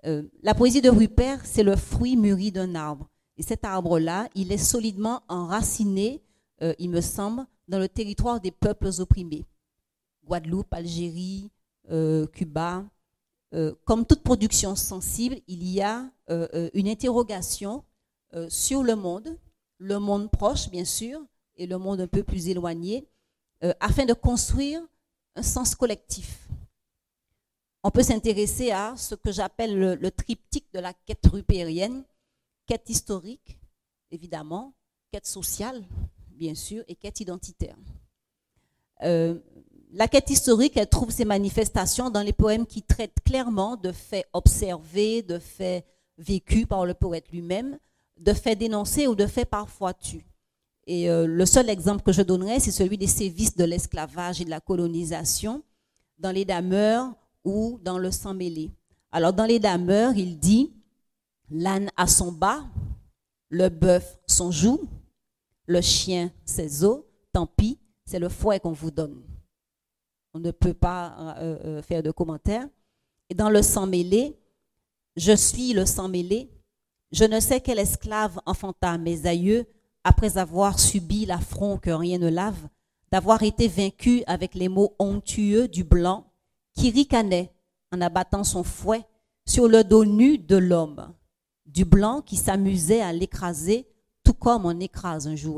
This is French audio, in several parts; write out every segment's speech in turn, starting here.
La poésie de Rupert, c'est le fruit mûri d'un arbre. Et cet arbre-là, il est solidement enraciné, il me semble, dans le territoire des peuples opprimés. Guadeloupe, Algérie, Cuba. Comme toute production sensible, il y a une interrogation sur le monde proche, bien sûr, et le monde un peu plus éloigné, afin de construire un sens collectif. On peut s'intéresser à ce que j'appelle le triptyque de la quête rupérienne, quête historique, évidemment, quête sociale, bien sûr, et quête identitaire. La quête historique, elle trouve ses manifestations dans les poèmes qui traitent clairement de faits observés, de faits vécus par le poète lui-même, de faits dénoncés ou de faits parfois tus. Et le seul exemple que je donnerai, c'est celui des sévices de l'esclavage et de la colonisation dans les Dameurs ou dans le sang mêlé. Alors dans les Dameurs, il dit « L'âne a son bas, le bœuf son joug, le chien ses os, tant pis, c'est le fouet qu'on vous donne. » On ne peut pas faire de commentaires. Et dans le sang mêlé, « Je suis le sang mêlé, je ne sais quel esclave enfanta mes aïeux après avoir subi l'affront que rien ne lave, d'avoir été vaincu avec les mots onctueux du blanc qui ricanait en abattant son fouet sur le dos nu de l'homme, du blanc qui s'amusait à l'écraser tout comme on écrase un jouet. »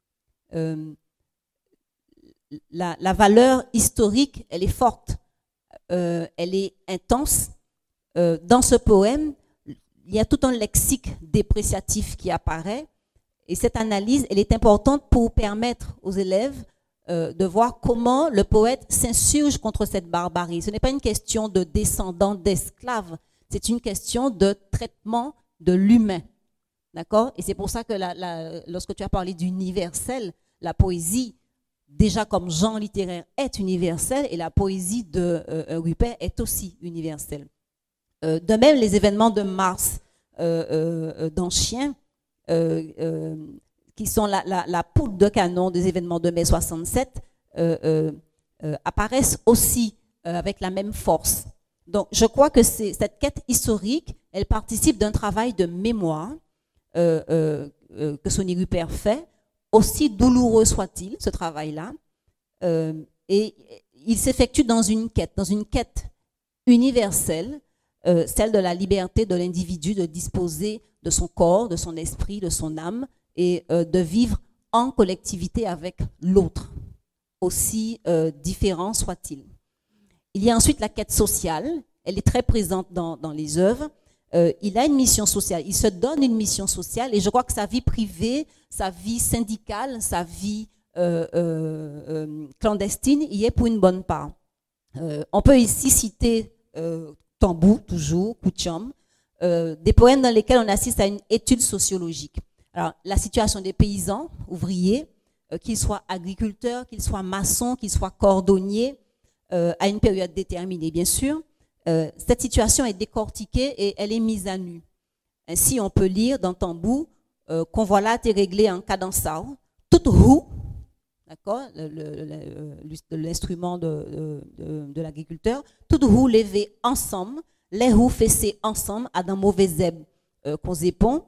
La valeur historique, elle est forte, elle est intense. Dans ce poème, il y a tout un lexique dépréciatif qui apparaît, et cette analyse, elle est importante pour permettre aux élèves de voir comment le poète s'insurge contre cette barbarie. Ce n'est pas une question de descendants d'esclaves, c'est une question de traitement de l'humain. D'accord ? Et c'est pour ça que lorsque tu as parlé d'universel, la poésie, déjà comme genre littéraire, est universelle, et la poésie de Rupert est aussi universelle. De même, les événements de mars dans Chien, qui sont la poudre de canon des événements de mai 67, apparaissent aussi avec la même force. Donc, je crois que cette quête historique, elle participe d'un travail de mémoire que Sonny Rupert fait, aussi douloureux soit-il, ce travail-là, et il s'effectue dans une quête universelle, celle de la liberté de l'individu de disposer de son corps, de son esprit, de son âme, et de vivre en collectivité avec l'autre, aussi différent soit-il. Il y a ensuite la quête sociale, elle est très présente dans les œuvres. Il a une mission sociale, il se donne une mission sociale, et je crois que sa vie privée, sa vie syndicale, sa vie clandestine y est pour une bonne part. On peut ici citer Tambou, toujours, Koutiam, des poèmes dans lesquels on assiste à une étude sociologique. Alors, la situation des paysans, ouvriers, qu'ils soient agriculteurs, qu'ils soient maçons, qu'ils soient cordonniers, à une période déterminée, bien sûr. Cette situation est décortiquée et elle est mise à nu. Ainsi, on peut lire dans Tambou qu'on voilà t'est réglé en cadençao, toute roue, d'accord, l'instrument de l'agriculteur, toute roue levée ensemble, les roues fessées ensemble à d'un mauvais zèbre qu'on zépon.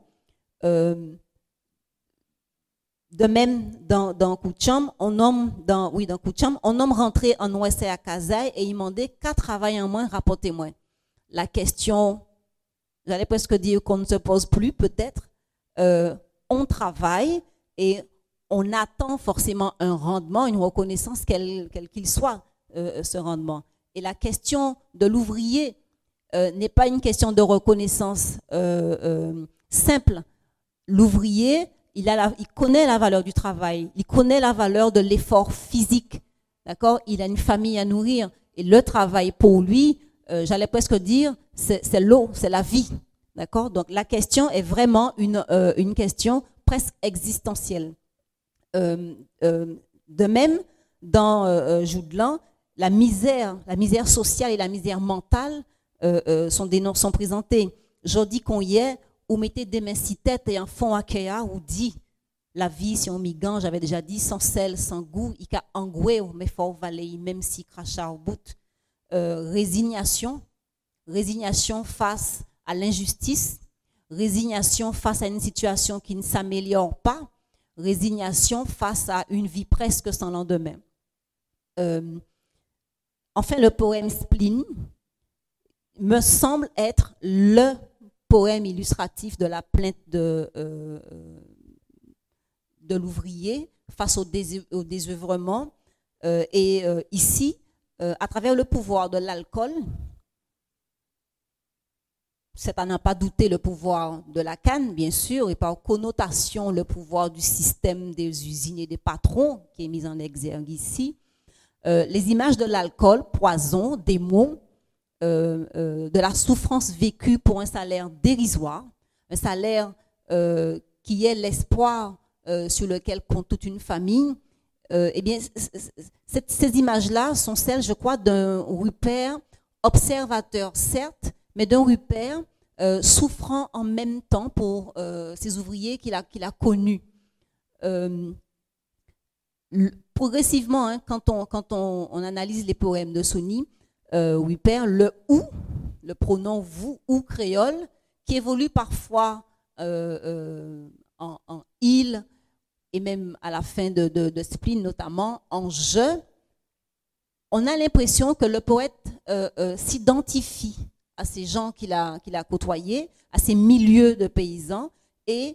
De même, dans Koutiam, on nomme rentrer en ouest à Kazaï et il demandait qu'à travailler en moins, rapporter moins. La question, j'allais presque dire qu'on ne se pose plus peut-être, on travaille et on attend forcément un rendement, une reconnaissance quel qu'il soit, ce rendement. Et la question de l'ouvrier n'est pas une question de reconnaissance simple. L'ouvrier, il connaît la valeur du travail, il connaît la valeur de l'effort physique, d'accord ? Il a une famille à nourrir et le travail pour lui, j'allais presque dire, c'est l'eau, c'est la vie, d'accord ? Donc la question est vraiment une question presque existentielle. De même, dans Joudlan, la misère sociale et la misère mentale sont présentées. Jodi qu'on y est, ou mettez des mains si tête et un fond à kéa, ou dit la vie, si on migan, j'avais déjà dit, sans sel, sans goût, il a engoué, mais fort valer, même si crachat au bout. Résignation face à l'injustice, résignation face à une situation qui ne s'améliore pas, résignation face à une vie presque sans lendemain. Enfin, le poème Spleen me semble être le poème illustratif de la plainte de l'ouvrier face au désœuvrement. Ici, à travers le pouvoir de l'alcool, c'est à n'en pas douter le pouvoir de la canne, bien sûr, et par connotation le pouvoir du système des usines et des patrons qui est mis en exergue ici. Les images de l'alcool, poison, démons, de la souffrance vécue pour un salaire dérisoire, un salaire qui est l'espoir sur lequel compte toute une famille. Eh bien, ces images-là sont celles, je crois, d'un Rupert observateur, certes, mais d'un Rupert souffrant en même temps pour ces ouvriers qu'il a connus. Progressivement, hein, quand on analyse les poèmes de Sony, Rupert, le « ou », le pronom « vous » ou créole, qui évolue parfois en « il », et même à la fin de Spleen notamment, en « je », on a l'impression que le poète s'identifie à ces gens qu'il a côtoyés, à ces milieux de paysans, et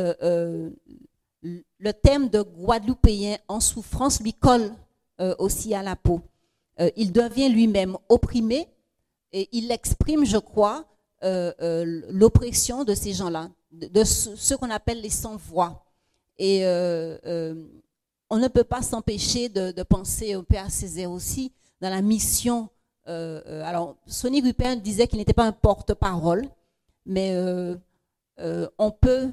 le thème de Guadeloupéen en souffrance lui colle aussi à la peau. Il devient lui-même opprimé et il exprime, je crois, l'oppression de ces gens-là, de ceux qu'on appelle les sans-voix. Et on ne peut pas s'empêcher de penser au Père Césaire aussi, dans la mission. Alors, Sony Rupert disait qu'il n'était pas un porte-parole, mais on peut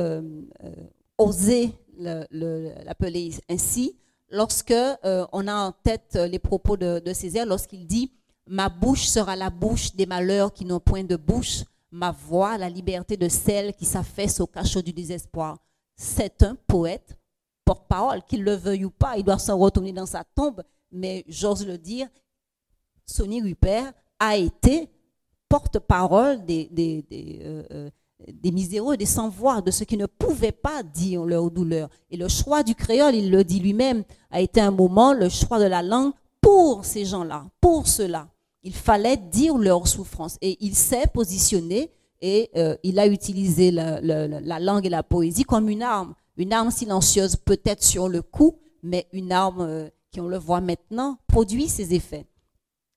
oser l'appeler ainsi lorsque on a en tête les propos de Césaire, lorsqu'il dit « Ma bouche sera la bouche des malheurs qui n'ont point de bouche, ma voix la liberté de celles qui s'affaissent au cachot du désespoir. » C'est un poète porte-parole, qu'il le veuille ou pas, il doit s'en retourner dans sa tombe, mais j'ose le dire, Sony Rupert a été porte-parole des miséreux, des sans-voix, de ceux qui ne pouvaient pas dire leur douleur. Et le choix du créole, il le dit lui-même, a été un moment, le choix de la langue pour ces gens-là, pour ceux-là. Il fallait dire leur souffrance. Et il s'est positionné et il a utilisé la langue et la poésie comme une arme silencieuse peut-être sur le coup, mais une arme qui, on le voit maintenant, produit ses effets.